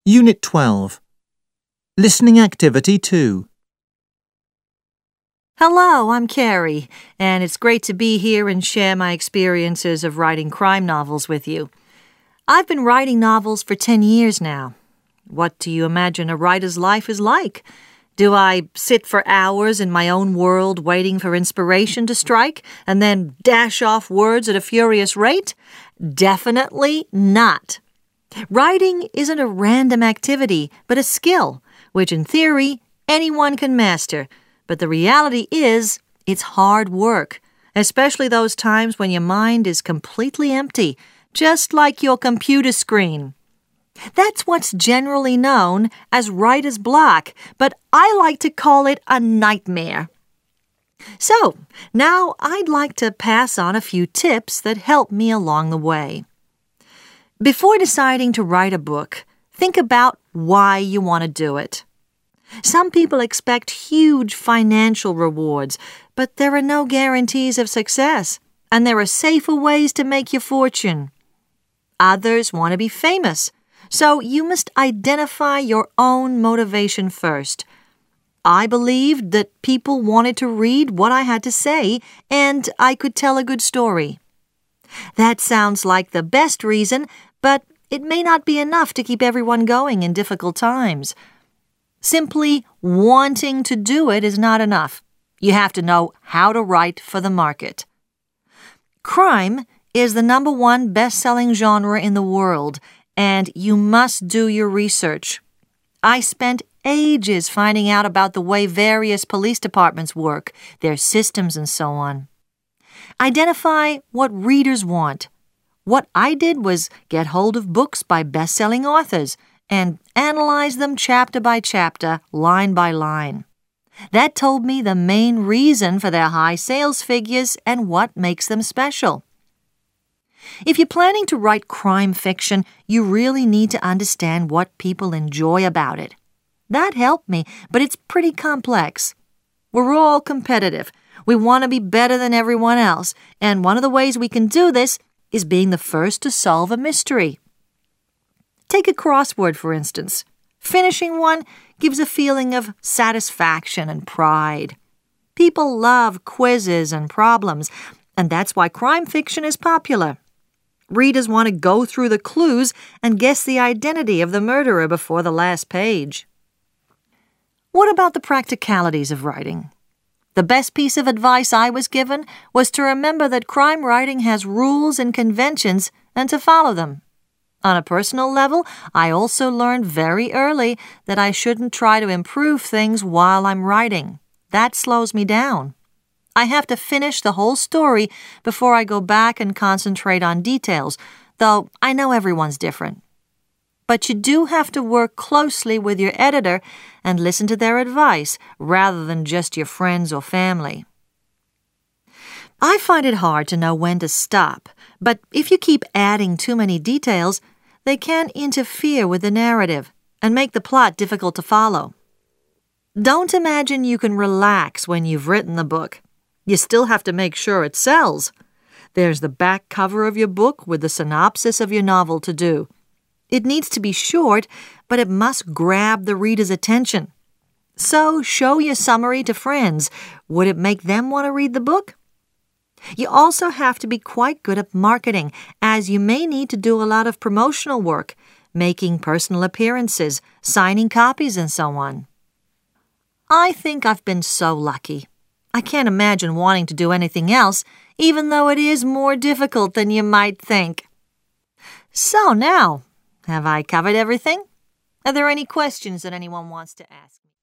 Unit 12. Listening Activity 2. Hello, I'm Carrie, and it's great to be here and share my experiences of writing crime novels with you. I've been writing novels for 10 years now. What do you imagine a writer's life is like? Do I sit for hours in my own world waiting for inspiration to strike and then dash off words at a furious rate? Definitely not. Writing isn't a random activity, but a skill, which in theory anyone can master. But the reality is, it's hard work, especially those times when your mind is completely empty, just like your computer screen. That's what's generally known as writer's block, but I like to call it a nightmare. So, now I'd like to pass on a few tips that help me along the way. Before deciding to write a book, think about why you want to do it. Some people expect huge financial rewards, but there are no guarantees of success, and there are safer ways to make your fortune. Others want to be famous, so you must identify your own motivation first. I believed that people wanted to read what I had to say, and I could tell a good story. That sounds like the best reason, but it may not be enough to keep everyone going in difficult times. Simply wanting to do it is not enough. You have to know how to write for the market. Crime is the #1 best-selling genre in the world, and you must do your research. I spent ages finding out about the way various police departments work, their systems, and so on. Identify what readers want. What I did was get hold of books by best-selling authors and analyze them chapter by chapter, line by line. That told me the main reason for their high sales figures and what makes them special. If you're planning to write crime fiction, you really need to understand what people enjoy about it. That helped me, but it's pretty complex. We're all competitive. We want to be better than everyone else, and one of the ways we can do this is being the first to solve a mystery. Take a crossword, for instance. Finishing one gives a feeling of satisfaction and pride. People love quizzes and problems, and that's why crime fiction is popular. Readers want to go through the clues and guess the identity of the murderer before the last page. What about the practicalities of writing? The best piece of advice I was given was to remember that crime writing has rules and conventions and to follow them. On a personal level, I also learned very early that I shouldn't try to improve things while I'm writing. That slows me down. I have to finish the whole story before I go back and concentrate on details, though I know everyone's different. But you do have to work closely with your editor and listen to their advice rather than just your friends or family. I find it hard to know when to stop, but if you keep adding too many details, they can interfere with the narrative and make the plot difficult to follow. Don't imagine you can relax when you've written the book. You still have to make sure it sells. There's the back cover of your book with the synopsis of your novel to do. It needs to be short, but it must grab the reader's attention. So show your summary to friends. Would it make them want to read the book? You also have to be quite good at marketing, as you may need to do a lot of promotional work, making personal appearances, signing copies, and so on. I think I've been so lucky. I can't imagine wanting to do anything else, even though it is more difficult than you might think. So now, have I covered everything? Are there any questions that anyone wants to ask?